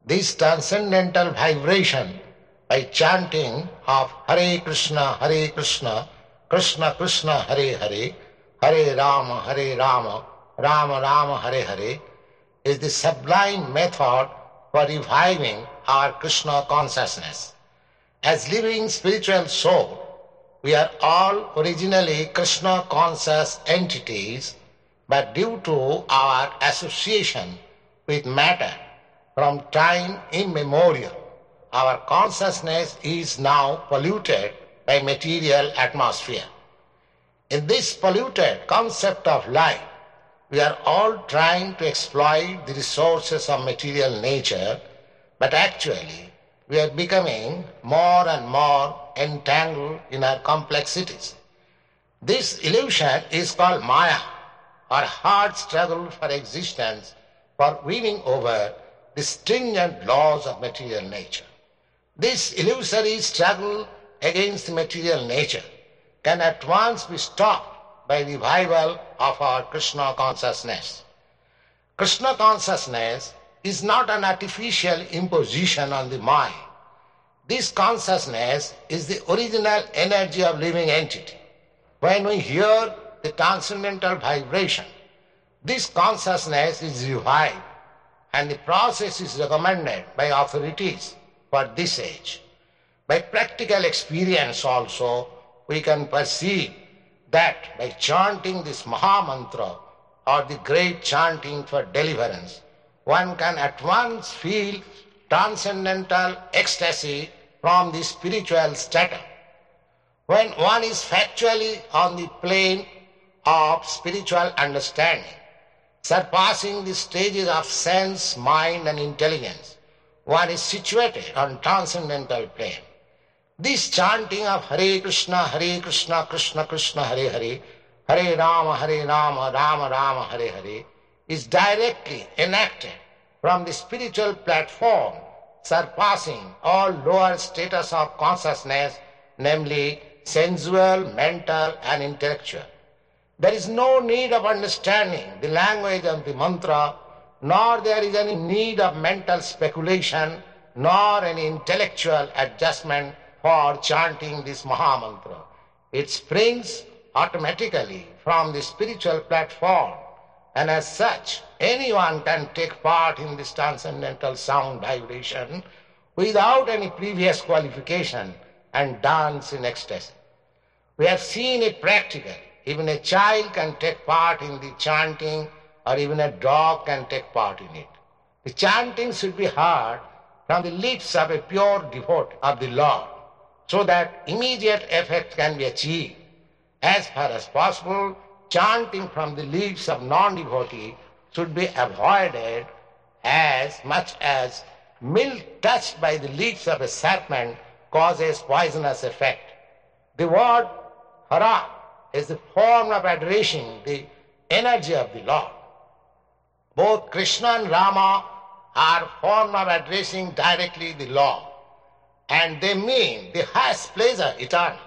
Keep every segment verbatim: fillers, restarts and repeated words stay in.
this transcendental vibration by chanting of Hare Krishna, Hare Krishna, Krishna Krishna, Hare Hare, Hare Rama, Hare Rama, Rama Rama, Hare Hare, is the sublime method for reviving our Krishna consciousness. As living spiritual soul, we are all originally Krishna conscious entities, but due to our association with matter from time immemorial, our consciousness is now polluted by material atmosphere. In this polluted concept of life, we are all trying to exploit the resources of material nature, but actually we are becoming more and more entangled in our complexities. This illusion is called Maya, or hard struggle for existence, for winning over the stringent laws of material nature. This illusory struggle against material nature can at once be stopped by revival of our Krishna consciousness. Krishna consciousness is not an artificial imposition on the mind. This consciousness is the original energy of living entity. When we hear the transcendental vibration, this consciousness is revived, and the process is recommended by authorities for this age. By practical experience also, we can perceive that by chanting this Maha Mantra or the great chanting for deliverance, one can at once feel transcendental ecstasy from the spiritual strata. When one is factually on the plane of spiritual understanding, surpassing the stages of sense, mind and intelligence, one is situated on transcendental plane. This chanting of Hare Krishna, Hare Krishna, Krishna Krishna, Hare Hare, Hare Rama, Hare Rama, Rama Rama, Hare Hare, is directly enacted from the spiritual platform, surpassing all lower status of consciousness, namely sensual, mental and intellectual. There is no need of understanding the language of the mantra, nor there is any need of mental speculation, nor any intellectual adjustment for chanting this Maha Mantra. It springs automatically from the spiritual platform, and as such, anyone can take part in this transcendental sound vibration without any previous qualification and dance in ecstasy. We have seen it practically. Even a child can take part in the chanting, or even a dog can take part in it. The chanting should be heard from the lips of a pure devotee of the Lord, so that immediate effect can be achieved. As far as possible, chanting from the lips of non-devotee should be avoided, as much as milk touched by the lips of a serpent causes poisonous effect. The word Hara is the form of addressing the energy of the Lord. Both Krishna and Rama are form of addressing directly the Lord, and they mean the highest pleasure eternal.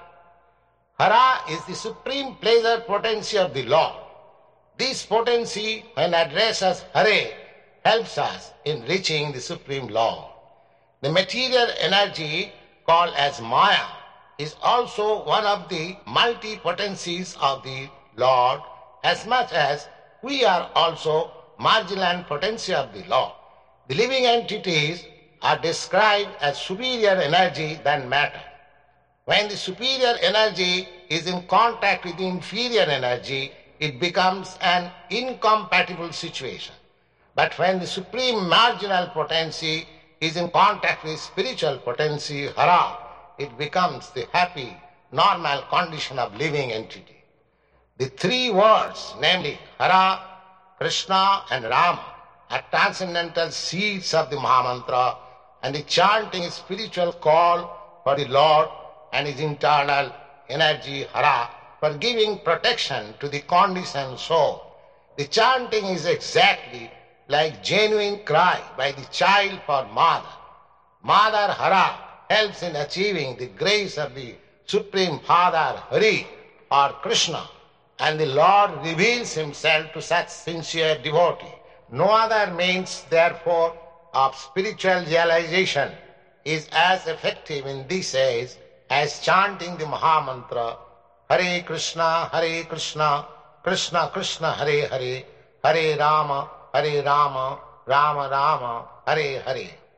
Hara is the supreme pleasure potency of the Lord. This potency, when addressed as Hare, helps us in reaching the supreme Lord. The material energy called as Maya is also one of the multi-potencies of the Lord, as much as we are also marginal potency of the Lord. The living entities are described as superior energy than matter. When the superior energy is in contact with the inferior energy, it becomes an incompatible situation. But when the supreme marginal potency is in contact with spiritual potency, Hara, it becomes the happy, normal condition of living entity. The three words, namely Hara, Krishna and Rama, are transcendental seeds of the Mahamantra, and the chanting is spiritual call for the Lord and his internal energy, Hara, for giving protection to the conditioned soul. The chanting is exactly like genuine cry by the child for mother. Mother Hara helps in achieving the grace of the Supreme Father Hari or Krishna, and the Lord reveals himself to such sincere devotee. No other means, therefore, of spiritual realization is as effective in this age as chanting the Mahamantra Hare Krishna, Hare Krishna, Krishna Krishna, Hare Hare, Hare Rama, Hare Rama, Rama Rama, Hare Hare.